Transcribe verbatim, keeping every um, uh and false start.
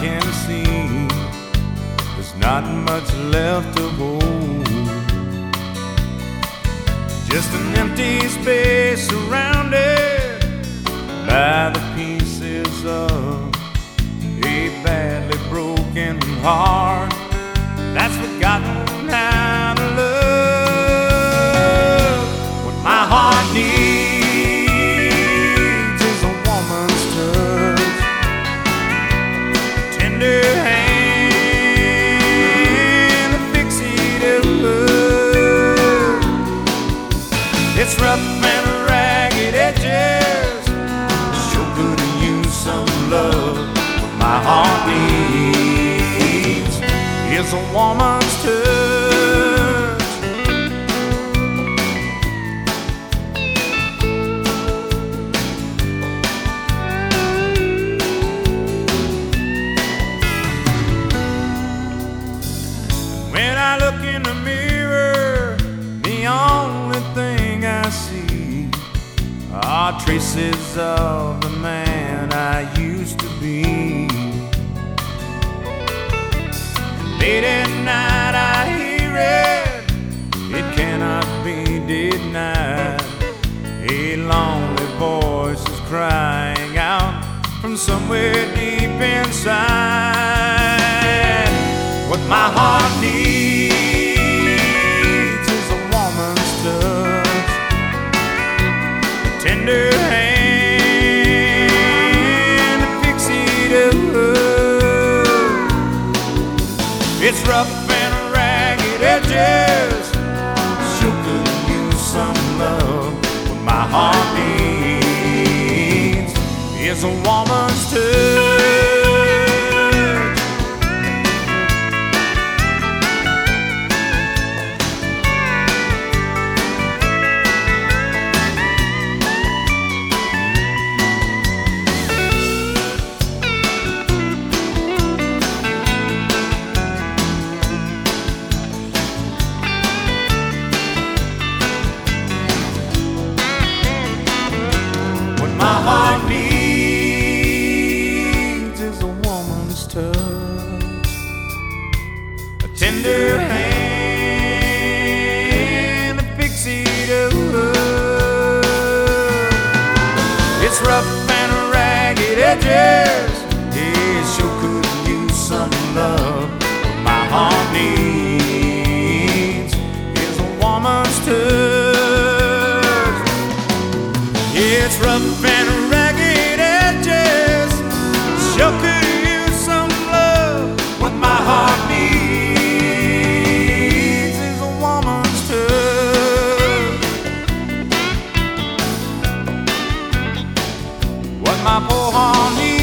can see there's not much left to hold. Just an empty space surrounded by the pieces of a badly broken heart that's forgotten how to love. What my heart needs is a woman's touch, tender hand to fix it up. It's rough and ragged edges, sure could use some love. What my heart needs is a woman's touch. When I look in the mirror, the only thing I see are traces of the man I used to be. Late at night I hear it, it cannot be denied. A lonely voice is crying out from somewhere deep inside. What my heart needs is a woman's touch, a tender hand to fix it up. It's rough and ragged edges, sure could use some love. What my heart needs is a woman's touch. My heart needs is a woman's touch, a tender hand to fix it up. It's rough and ragged edges, it sure could use some love. What my heart needs is a woman's touch. It's rough and ragged edges, sure could use some love. What my heart needs is a woman's touch. What my poor heart needs